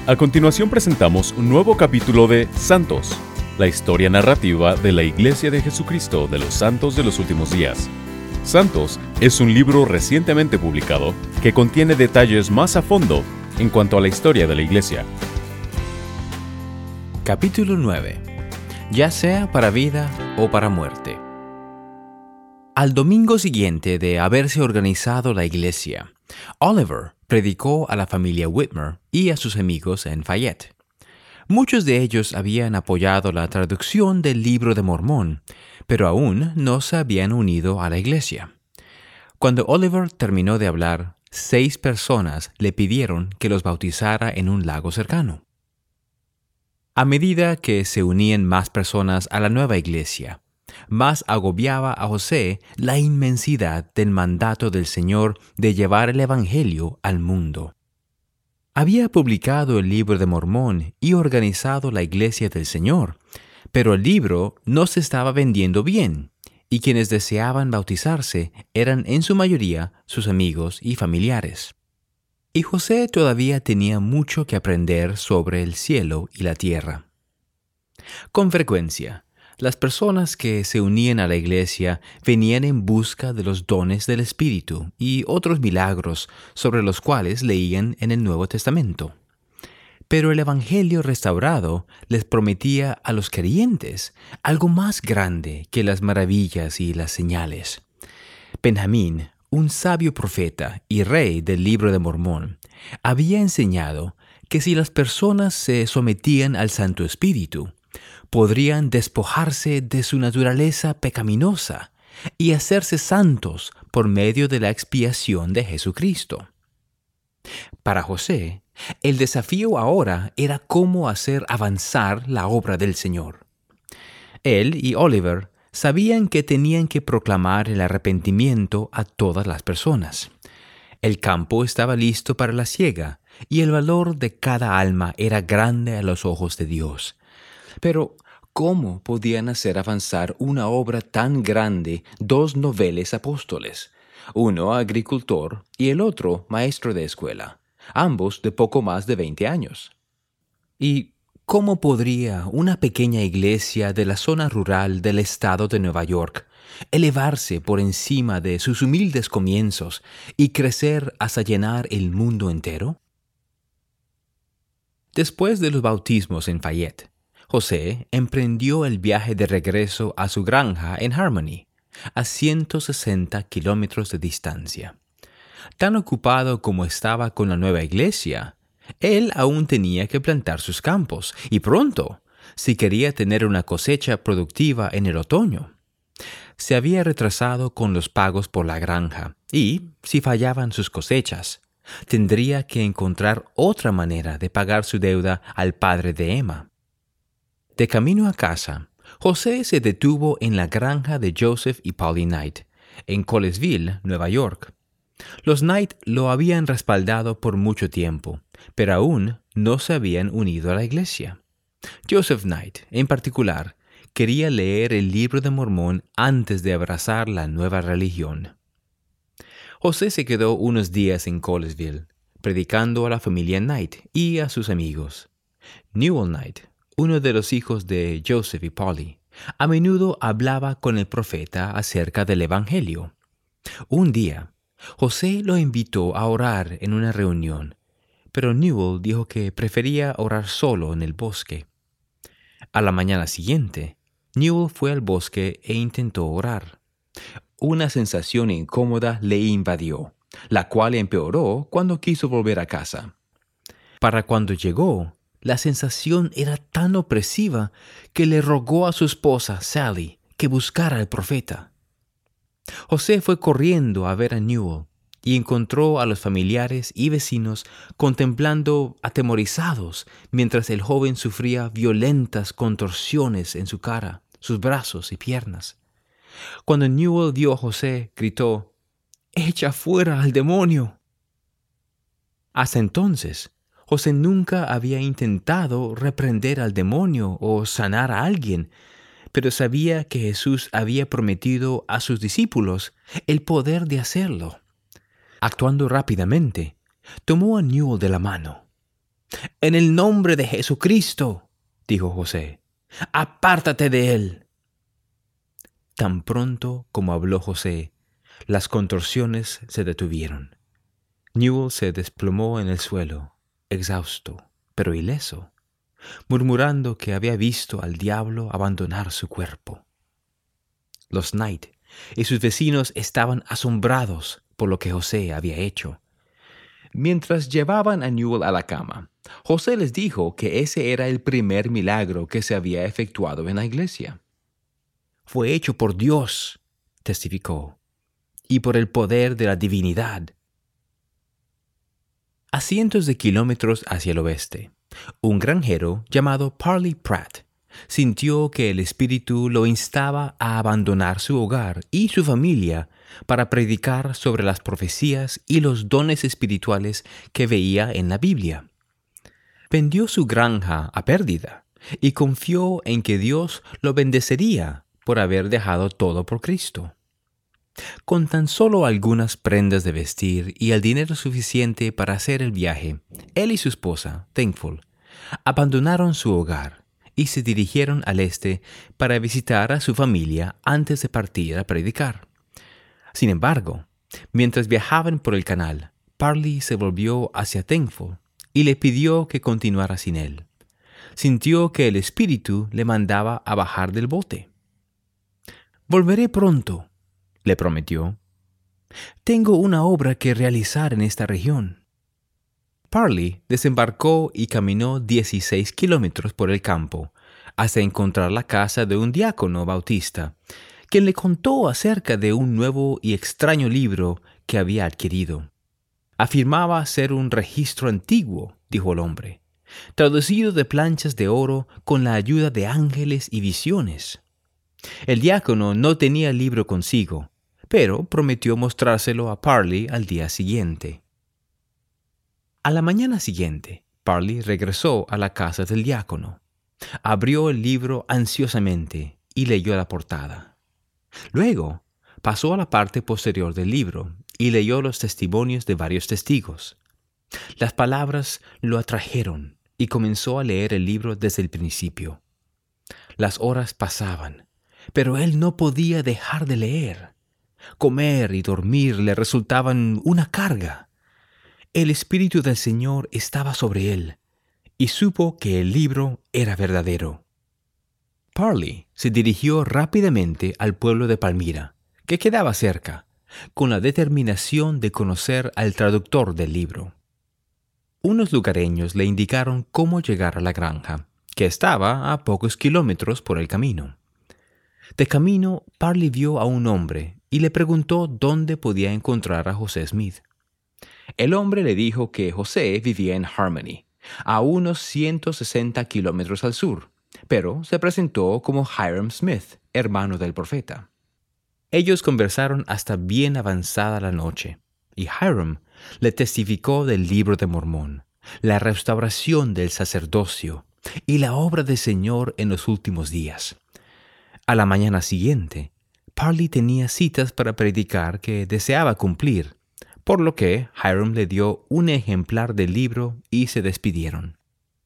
A continuación presentamos un nuevo capítulo de Santos, la historia narrativa de la Iglesia de Jesucristo de los Santos de los Últimos Días. Santos es un libro recientemente publicado que contiene detalles más a fondo en cuanto a la historia de la Iglesia. Capítulo 9. Ya sea para vida o para muerte. Al domingo siguiente de haberse organizado la iglesia, Oliver predicó a la familia Whitmer y a sus amigos en Fayette. Muchos de ellos habían apoyado la traducción del Libro de Mormón, pero aún no se habían unido a la iglesia. Cuando Oliver terminó de hablar, 6 personas le pidieron que los bautizara en un lago cercano. A medida que se unían más personas a la nueva iglesia, más agobiaba a José la inmensidad del mandato del Señor de llevar el Evangelio al mundo. Había publicado el Libro de Mormón y organizado la Iglesia del Señor, pero el libro no se estaba vendiendo bien, y quienes deseaban bautizarse eran en su mayoría sus amigos y familiares. Y José todavía tenía mucho que aprender sobre el cielo y la tierra. Con frecuencia, las personas que se unían a la iglesia venían en busca de los dones del Espíritu y otros milagros sobre los cuales leían en el Nuevo Testamento. Pero el Evangelio restaurado les prometía a los creyentes algo más grande que las maravillas y las señales. Benjamín, un sabio profeta y rey del Libro de Mormón, había enseñado que si las personas se sometían al Santo Espíritu, podrían despojarse de su naturaleza pecaminosa y hacerse santos por medio de la expiación de Jesucristo. Para José, el desafío ahora era cómo hacer avanzar la obra del Señor. Él y Oliver sabían que tenían que proclamar el arrepentimiento a todas las personas. El campo estaba listo para la siega y el valor de cada alma era grande a los ojos de Dios. Pero, ¿cómo podían hacer avanzar una obra tan grande 2 noveles apóstoles? Uno agricultor y el otro maestro de escuela, ambos de poco más de 20 años. ¿Y cómo podría una pequeña iglesia de la zona rural del estado de Nueva York elevarse por encima de sus humildes comienzos y crecer hasta llenar el mundo entero? Después de los bautismos en Fayette, José emprendió el viaje de regreso a su granja en Harmony, a 160 kilómetros de distancia. Tan ocupado como estaba con la nueva iglesia, él aún tenía que plantar sus campos, y pronto, si quería tener una cosecha productiva en el otoño. Se había retrasado con los pagos por la granja, y, si fallaban sus cosechas, tendría que encontrar otra manera de pagar su deuda al padre de Emma. De camino a casa, José se detuvo en la granja de Joseph y Polly Knight, en Colesville, Nueva York. Los Knight lo habían respaldado por mucho tiempo, pero aún no se habían unido a la iglesia. Joseph Knight, en particular, quería leer el Libro de Mormón antes de abrazar la nueva religión. José se quedó unos días en Colesville, predicando a la familia Knight y a sus amigos. Newell Knight, uno de los hijos de Joseph y Polly, a menudo hablaba con el profeta acerca del Evangelio. Un día, José lo invitó a orar en una reunión, pero Newell dijo que prefería orar solo en el bosque. A la mañana siguiente, Newell fue al bosque e intentó orar. Una sensación incómoda le invadió, la cual empeoró cuando quiso volver a casa. Para cuando llegó, la sensación era tan opresiva que le rogó a su esposa, Sally, que buscara al profeta. José fue corriendo a ver a Newell y encontró a los familiares y vecinos contemplando atemorizados mientras el joven sufría violentas contorsiones en su cara, sus brazos y piernas. Cuando Newell vio a José, gritó: «¡Echa fuera al demonio!». Hasta entonces, José nunca había intentado reprender al demonio o sanar a alguien, pero sabía que Jesús había prometido a sus discípulos el poder de hacerlo. Actuando rápidamente, tomó a Newell de la mano. «En el nombre de Jesucristo», dijo José, «apártate de él». Tan pronto como habló José, las contorsiones se detuvieron. Newell se desplomó en el suelo, exhausto, pero ileso, murmurando que había visto al diablo abandonar su cuerpo. Los Knight y sus vecinos estaban asombrados por lo que José había hecho. Mientras llevaban a Newell a la cama, José les dijo que ese era el primer milagro que se había efectuado en la iglesia. «Fue hecho por Dios», testificó, «y por el poder de la divinidad». A cientos de kilómetros hacia el oeste, un granjero llamado Parley Pratt sintió que el Espíritu lo instaba a abandonar su hogar y su familia para predicar sobre las profecías y los dones espirituales que veía en la Biblia. Vendió su granja a pérdida y confió en que Dios lo bendecería por haber dejado todo por Cristo. Con tan solo algunas prendas de vestir y el dinero suficiente para hacer el viaje, él y su esposa, Thankful, abandonaron su hogar y se dirigieron al este para visitar a su familia antes de partir a predicar. Sin embargo, mientras viajaban por el canal, Parley se volvió hacia Thankful y le pidió que continuara sin él. Sintió que el Espíritu le mandaba a bajar del bote. «Volveré pronto», le prometió. «Tengo una obra que realizar en esta región». Parley desembarcó y caminó 16 kilómetros por el campo hasta encontrar la casa de un diácono bautista, quien le contó acerca de un nuevo y extraño libro que había adquirido. Afirmaba ser un registro antiguo, dijo el hombre, traducido de planchas de oro con la ayuda de ángeles y visiones. El diácono no tenía el libro consigo, pero prometió mostrárselo a Parley al día siguiente. A la mañana siguiente, Parley regresó a la casa del diácono. Abrió el libro ansiosamente y leyó la portada. Luego, pasó a la parte posterior del libro y leyó los testimonios de varios testigos. Las palabras lo atrajeron y comenzó a leer el libro desde el principio. Las horas pasaban, pero él no podía dejar de leer. Comer y dormir le resultaban una carga. El Espíritu del Señor estaba sobre él, y supo que el libro era verdadero. Parley se dirigió rápidamente al pueblo de Palmira, que quedaba cerca, con la determinación de conocer al traductor del libro. Unos lugareños le indicaron cómo llegar a la granja, que estaba a pocos kilómetros por el camino. De camino, Parley vio a un hombre y le preguntó dónde podía encontrar a José Smith. El hombre le dijo que José vivía en Harmony, a unos 160 kilómetros al sur, pero se presentó como Hyrum Smith, hermano del profeta. Ellos conversaron hasta bien avanzada la noche, y Hyrum le testificó del libro de Mormón, la restauración del sacerdocio y la obra del Señor en los últimos días. A la mañana siguiente, Parley tenía citas para predicar que deseaba cumplir, por lo que Hyrum le dio un ejemplar del libro y se despidieron.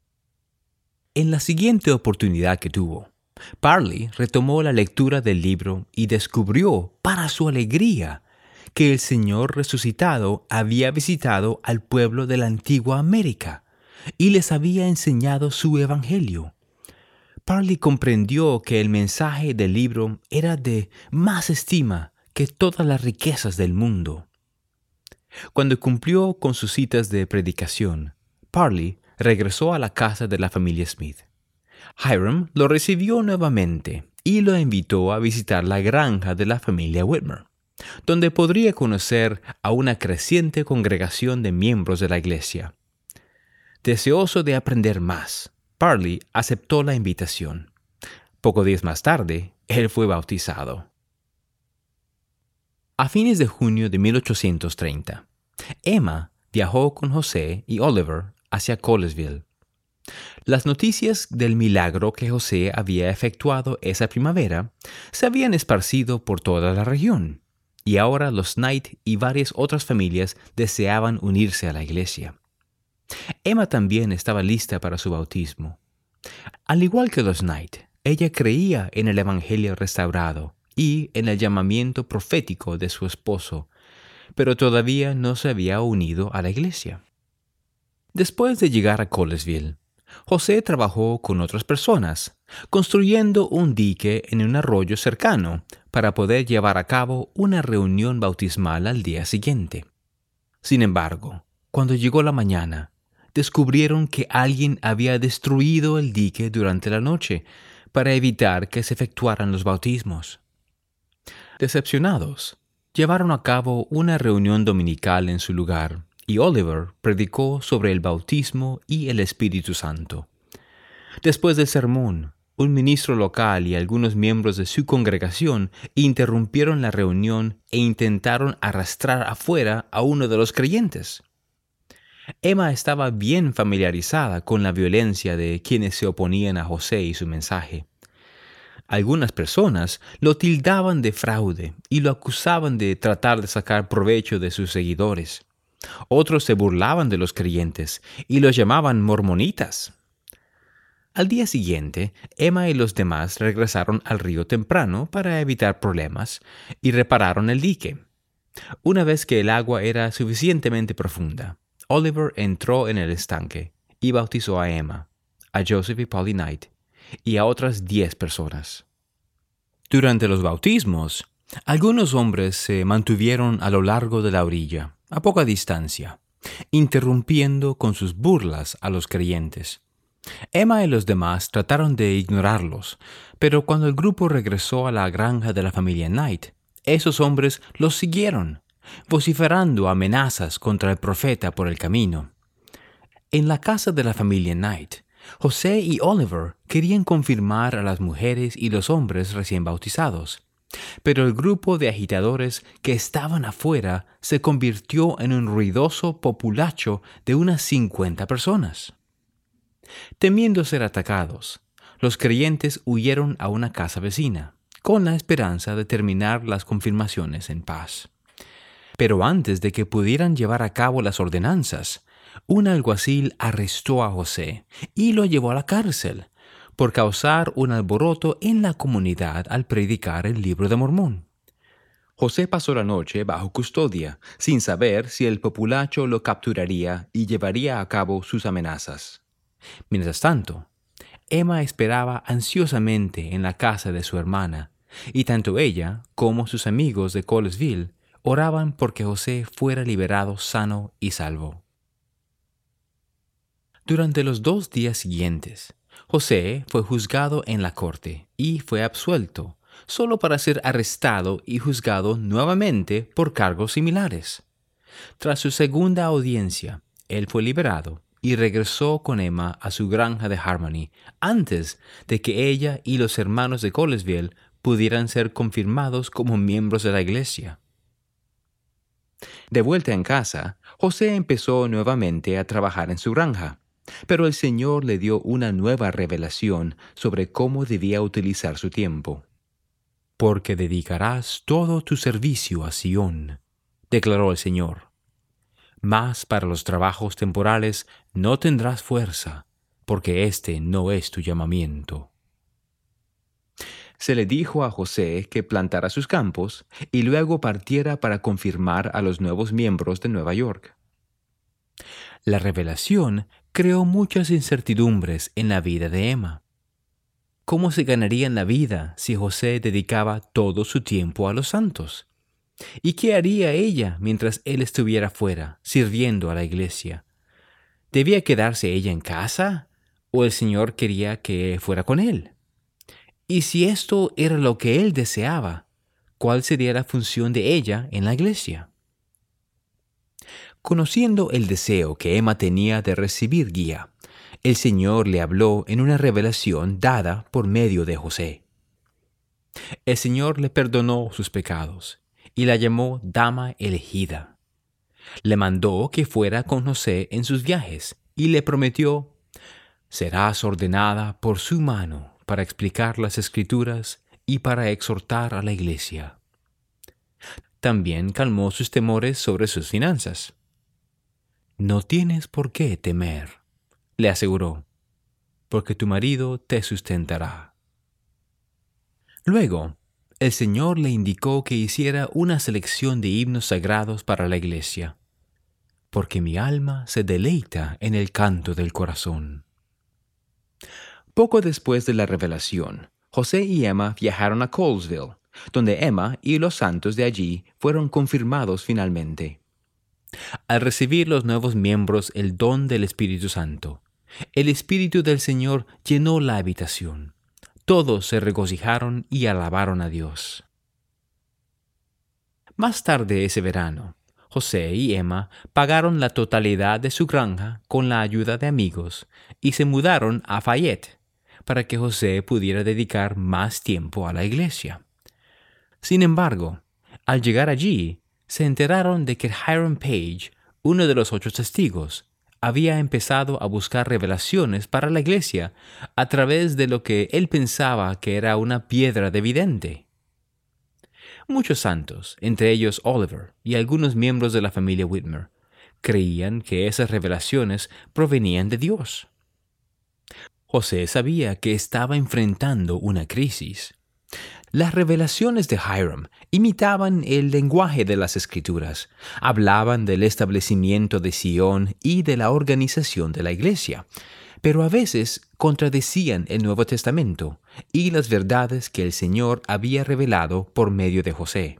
En la siguiente oportunidad que tuvo, Parley retomó la lectura del libro y descubrió, para su alegría, que el Señor resucitado había visitado al pueblo de la antigua América y les había enseñado su evangelio. Parley comprendió que el mensaje del libro era de más estima que todas las riquezas del mundo. Cuando cumplió con sus citas de predicación, Parley regresó a la casa de la familia Smith. Hyrum lo recibió nuevamente y lo invitó a visitar la granja de la familia Whitmer, donde podría conocer a una creciente congregación de miembros de la iglesia. Deseoso de aprender más, Parley aceptó la invitación. Pocos días más tarde, él fue bautizado. A fines de junio de 1830, Emma viajó con José y Oliver hacia Colesville. Las noticias del milagro que José había efectuado esa primavera se habían esparcido por toda la región, y ahora los Knight y varias otras familias deseaban unirse a la iglesia. Emma también estaba lista para su bautismo. Al igual que los Knight, ella creía en el Evangelio restaurado y en el llamamiento profético de su esposo, pero todavía no se había unido a la iglesia. Después de llegar a Colesville, José trabajó con otras personas, construyendo un dique en un arroyo cercano para poder llevar a cabo una reunión bautismal al día siguiente. Sin embargo, cuando llegó la mañana, descubrieron que alguien había destruido el dique durante la noche para evitar que se efectuaran los bautismos. Decepcionados, llevaron a cabo una reunión dominical en su lugar y Oliver predicó sobre el bautismo y el Espíritu Santo. Después del sermón, un ministro local y algunos miembros de su congregación interrumpieron la reunión e intentaron arrastrar afuera a uno de los creyentes. Emma estaba bien familiarizada con la violencia de quienes se oponían a José y su mensaje. Algunas personas lo tildaban de fraude y lo acusaban de tratar de sacar provecho de sus seguidores. Otros se burlaban de los creyentes y los llamaban mormonitas. Al día siguiente, Emma y los demás regresaron al río temprano para evitar problemas y repararon el dique. Una vez que el agua era suficientemente profunda, Oliver entró en el estanque y bautizó a Emma, a Joseph y Polly Knight y a otras 10 personas. Durante los bautismos, algunos hombres se mantuvieron a lo largo de la orilla, a poca distancia, interrumpiendo con sus burlas a los creyentes. Emma y los demás trataron de ignorarlos, pero cuando el grupo regresó a la granja de la familia Knight, esos hombres los siguieron, vociferando amenazas contra el profeta por el camino. En la casa de la familia Knight, José y Oliver querían confirmar a las mujeres y los hombres recién bautizados, pero el grupo de agitadores que estaban afuera se convirtió en un ruidoso populacho de unas 50 personas. Temiendo ser atacados, los creyentes huyeron a una casa vecina, con la esperanza de terminar las confirmaciones en paz. Pero antes de que pudieran llevar a cabo las ordenanzas, un alguacil arrestó a José y lo llevó a la cárcel por causar un alboroto en la comunidad al predicar el Libro de Mormón. José pasó la noche bajo custodia, sin saber si el populacho lo capturaría y llevaría a cabo sus amenazas. Mientras tanto, Emma esperaba ansiosamente en la casa de su hermana, y tanto ella como sus amigos de Colesville oraban porque José fuera liberado sano y salvo. Durante los 2 días siguientes, José fue juzgado en la corte y fue absuelto, solo para ser arrestado y juzgado nuevamente por cargos similares. Tras su segunda audiencia, él fue liberado y regresó con Emma a su granja de Harmony antes de que ella y los hermanos de Colesville pudieran ser confirmados como miembros de la iglesia. De vuelta en casa, José empezó nuevamente a trabajar en su granja, pero el Señor le dio una nueva revelación sobre cómo debía utilizar su tiempo. «Porque dedicarás todo tu servicio a Sión», declaró el Señor. «Mas para los trabajos temporales no tendrás fuerza, porque este no es tu llamamiento». Se le dijo a José que plantara sus campos y luego partiera para confirmar a los nuevos miembros de Nueva York. La revelación creó muchas incertidumbres en la vida de Emma. ¿Cómo se ganaría la vida si José dedicaba todo su tiempo a los santos? ¿Y qué haría ella mientras él estuviera fuera, sirviendo a la iglesia? ¿Debía quedarse ella en casa o el Señor quería que fuera con él? Y si esto era lo que él deseaba, ¿cuál sería la función de ella en la iglesia? Conociendo el deseo que Emma tenía de recibir guía, el Señor le habló en una revelación dada por medio de José. El Señor le perdonó sus pecados y la llamó dama elegida. Le mandó que fuera con José en sus viajes y le prometió: «Serás ordenada por su mano para explicar las Escrituras y para exhortar a la iglesia». También calmó sus temores sobre sus finanzas. No tienes por qué temer, le aseguró, porque tu marido te sustentará. Luego, el Señor le indicó que hiciera una selección de himnos sagrados para la iglesia, porque mi alma se deleita en el canto del corazón. Poco después de la revelación, José y Emma viajaron a Colesville, donde Emma y los santos de allí fueron confirmados finalmente. Al recibir los nuevos miembros el don del Espíritu Santo, el Espíritu del Señor llenó la habitación. Todos se regocijaron y alabaron a Dios. Más tarde ese verano, José y Emma pagaron la totalidad de su granja con la ayuda de amigos y se mudaron a Fayette para que José pudiera dedicar más tiempo a la iglesia. Sin embargo, al llegar allí, se enteraron de que Hiram Page, uno de los 8 testigos, había empezado a buscar revelaciones para la iglesia a través de lo que él pensaba que era una piedra de vidente. Muchos santos, entre ellos Oliver y algunos miembros de la familia Whitmer, creían que esas revelaciones provenían de Dios. José sabía que estaba enfrentando una crisis. Las revelaciones de Hiram imitaban el lenguaje de las Escrituras, hablaban del establecimiento de Sion y de la organización de la iglesia, pero a veces contradecían el Nuevo Testamento y las verdades que el Señor había revelado por medio de José.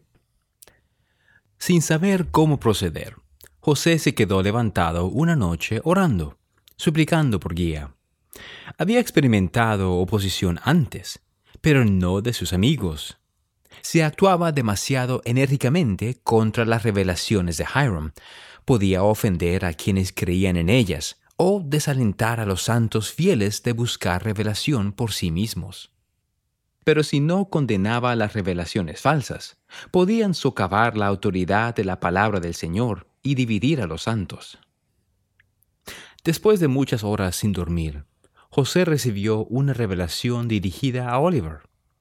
Sin saber cómo proceder, José se quedó levantado una noche orando, suplicando por guía. Había experimentado oposición antes, pero no de sus amigos. Se actuaba demasiado enérgicamente contra las revelaciones de Hiram. Podía ofender a quienes creían en ellas o desalentar a los santos fieles de buscar revelación por sí mismos. Pero si no condenaba las revelaciones falsas, podían socavar la autoridad de la palabra del Señor y dividir a los santos. Después de muchas horas sin dormir, José recibió una revelación dirigida a Oliver.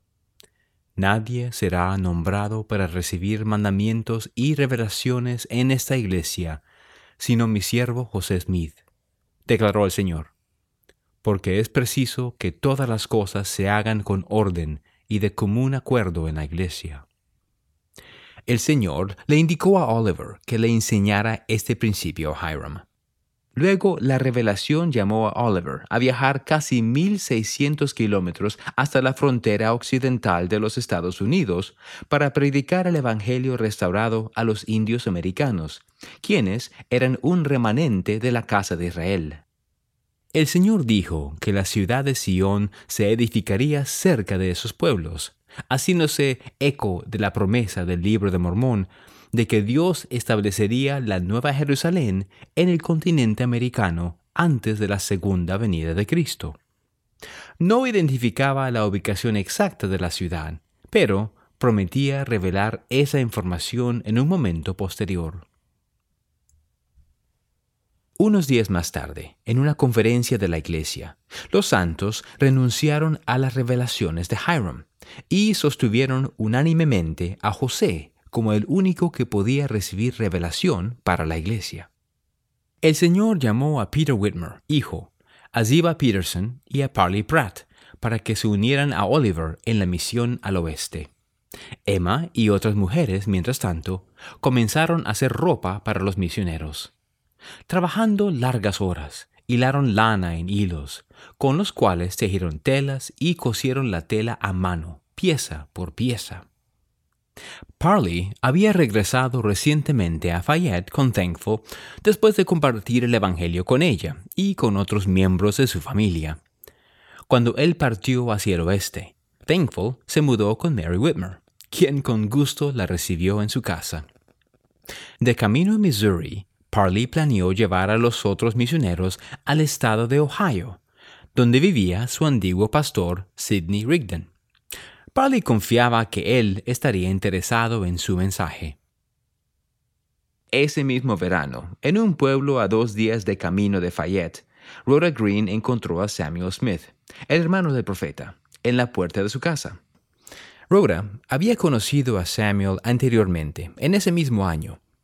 Nadie será nombrado para recibir mandamientos y revelaciones en esta iglesia, sino mi siervo José Smith, declaró el Señor, porque es preciso que todas las cosas se hagan con orden y de común acuerdo en la iglesia. El Señor le indicó a Oliver que le enseñara este principio a Hiram. Luego, la revelación llamó a Oliver a viajar casi 1,600 kilómetros hasta la frontera occidental de los Estados Unidos para predicar el Evangelio restaurado a los indios americanos, quienes eran un remanente de la casa de Israel. El Señor dijo que la ciudad de Sion se edificaría cerca de esos pueblos, haciéndose eco de la promesa del Libro de Mormón de que Dios establecería la Nueva Jerusalén en el continente americano antes de la segunda venida de Cristo. No identificaba la ubicación exacta de la ciudad, pero prometía revelar esa información en un momento posterior. Unos días más tarde, en una conferencia de la iglesia, los santos renunciaron a las revelaciones de Hiram y sostuvieron unánimemente a José como el único que podía recibir revelación para la iglesia. El Señor llamó a Peter Whitmer, hijo, a Ziba Peterson y a Parley Pratt para que se unieran a Oliver en la misión al oeste. Emma y otras mujeres, mientras tanto, comenzaron a hacer ropa para los misioneros. Trabajando largas horas, hilaron lana en hilos, con los cuales tejieron telas y cosieron la tela a mano, pieza por pieza. Parley había regresado recientemente a Fayette con Thankful después de compartir el Evangelio con ella y con otros miembros de su familia. Cuando él partió hacia el oeste, Thankful se mudó con Mary Whitmer, quien con gusto la recibió en su casa. De camino a Missouri, Parley planeó llevar a los otros misioneros al estado de Ohio, donde vivía su antiguo pastor Sidney Rigdon. Parley confiaba que él estaría interesado en su mensaje. Ese mismo verano, en un pueblo a 2 días de camino de Fayette, Rhoda Green encontró a Samuel Smith, el hermano del profeta, en la puerta de su casa. Rhoda había conocido a Samuel anteriormente, en ese mismo año,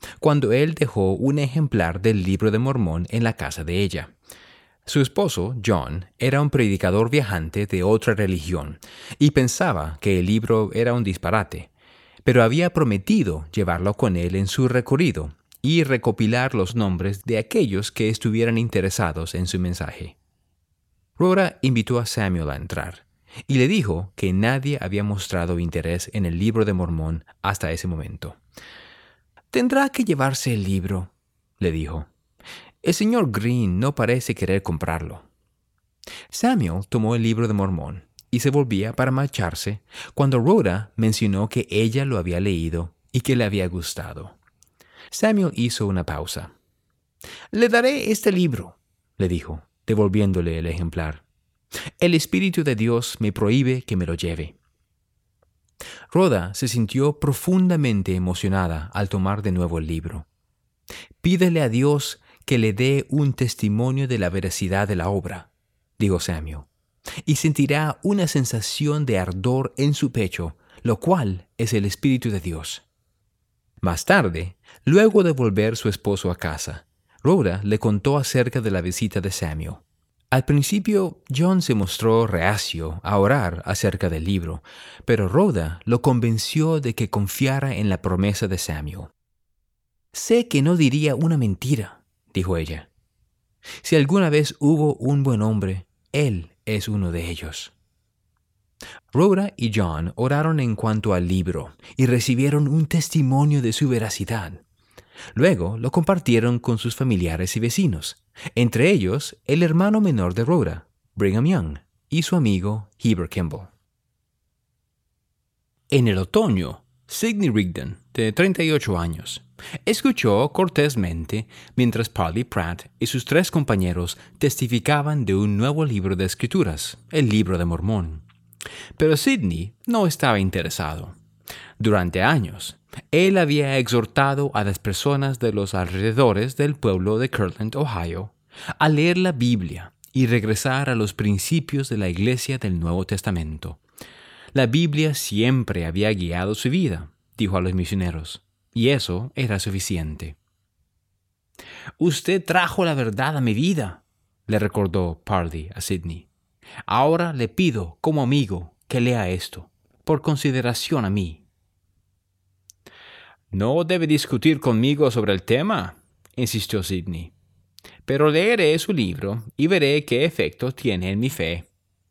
cuando él dejó un ejemplar del Libro de Mormón en la casa de ella. Su esposo, John, era un predicador viajante de otra religión y pensaba que el libro era un disparate, pero había prometido llevarlo con él en su recorrido y recopilar los nombres de aquellos que estuvieran interesados en su mensaje. Rhoda invitó a Samuel a entrar y le dijo que nadie había mostrado interés en el Libro de Mormón hasta ese momento. «Tendrá que llevarse el libro», le dijo. «El señor Green no parece querer comprarlo». Samuel tomó el Libro de Mormón y se volvía para marcharse cuando Rhoda mencionó que ella lo había leído y que le había gustado. Samuel hizo una pausa. «Le daré este libro», le dijo, devolviéndole el ejemplar. «El Espíritu de Dios me prohíbe que me lo lleve». Rhoda se sintió profundamente emocionada al tomar de nuevo el libro. «Pídele a Dios que le dé un testimonio de la veracidad de la obra», dijo Samuel, «y sentirá una sensación de ardor en su pecho, lo cual es el Espíritu de Dios». Más tarde, luego de volver su esposo a casa, Rhoda le contó acerca de la visita de Samuel. Al principio, John se mostró reacio a orar acerca del libro, pero Rhoda lo convenció de que confiara en la promesa de Samuel. «Sé que no diría una mentira», dijo ella. «Si alguna vez hubo un buen hombre, él es uno de ellos». Rhoda y John oraron en cuanto al libro y recibieron un testimonio de su veracidad. Luego lo compartieron con sus familiares y vecinos, entre ellos el hermano menor de Rhoda, Brigham Young, y su amigo Heber Kimball. En el otoño, Sidney Rigdon, de 38 años, escuchó cortésmente mientras Parley Pratt y sus 3 compañeros testificaban de un nuevo libro de escrituras, el Libro de Mormón. Pero Sidney no estaba interesado. Durante años, él había exhortado a las personas de los alrededores del pueblo de Kirtland, Ohio, a leer la Biblia y regresar a los principios de la Iglesia del Nuevo Testamento. La Biblia siempre había guiado su vida, dijo a los misioneros, y eso era suficiente. «Usted trajo la verdad a mi vida», le recordó Parley a Sidney. «Ahora le pido, como amigo, que lea esto, por consideración a mí». «No debe discutir conmigo sobre el tema», insistió Sidney. «Pero leeré su libro y veré qué efecto tiene en mi fe».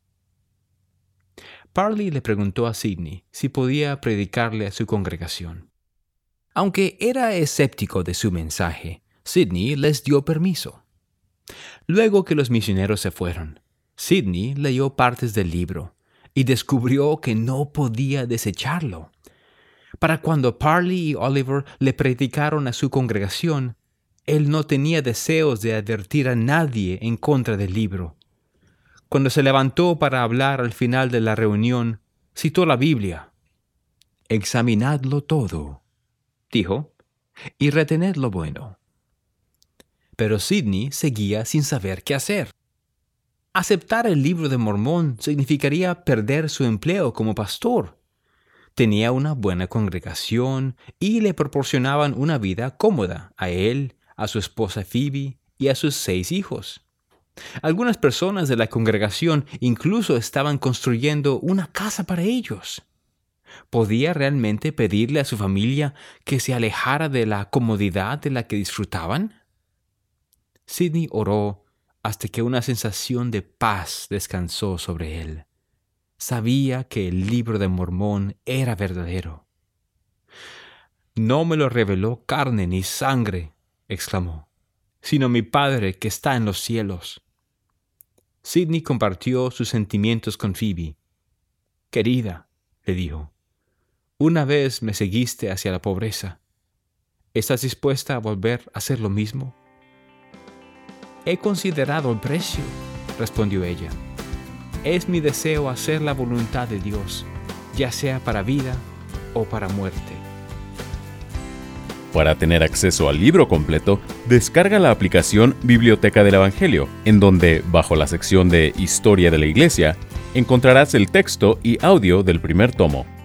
Parley le preguntó a Sidney si podía predicarle a su congregación. Aunque era escéptico de su mensaje, Sidney les dio permiso. Luego que los misioneros se fueron, Sidney leyó partes del libro y descubrió que no podía desecharlo. Para cuando Parley y Oliver le predicaron a su congregación, él no tenía deseos de advertir a nadie en contra del libro. Cuando se levantó para hablar al final de la reunión, citó la Biblia. «Examinadlo todo», dijo, «y retened lo bueno». Pero Sidney seguía sin saber qué hacer. Aceptar el Libro de Mormón significaría perder su empleo como pastor. Tenía una buena congregación y le proporcionaban una vida cómoda a él, a su esposa Phoebe y a sus 6 hijos. Algunas personas de la congregación incluso estaban construyendo una casa para ellos. ¿Podía realmente pedirle a su familia que se alejara de la comodidad de la que disfrutaban? Sidney oró hasta que una sensación de paz descansó sobre él. Sabía que el Libro de Mormón era verdadero. «No me lo reveló carne ni sangre», exclamó, «sino mi Padre que está en los cielos». Sidney compartió sus sentimientos con Phoebe. «Querida», le dijo, «una vez me seguiste hacia la pobreza. ¿Estás dispuesta a volver a hacer lo mismo?» «He considerado el precio», respondió ella. «Es mi deseo hacer la voluntad de Dios, ya sea para vida o para muerte». Para tener acceso al libro completo, descarga la aplicación Biblioteca del Evangelio, en donde, bajo la sección de Historia de la Iglesia, encontrarás el texto y audio del primer tomo.